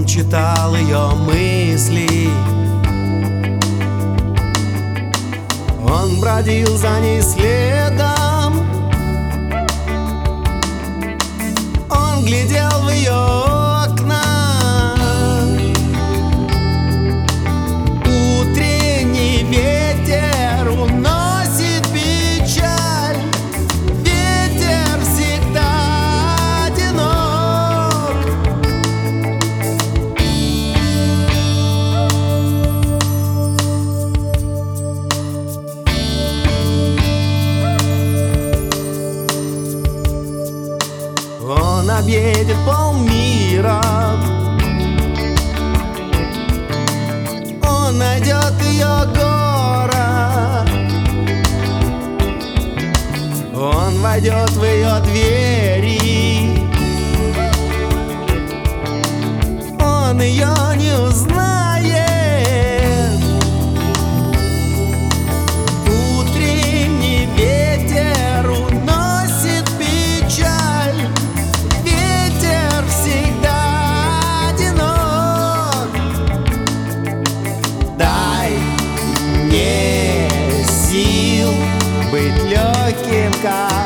читал ее мысли. Он бродил за ней следом, он глядел в ее окна. Утренний ветер уносит печаль, ветер всегда одинок. Он объедет полмира, он найдет ее город, он войдет в ее двери, он ее не узнает. Утренний ветер уносит печаль, ветер всегда одинок. Дай мне сил быть легким, как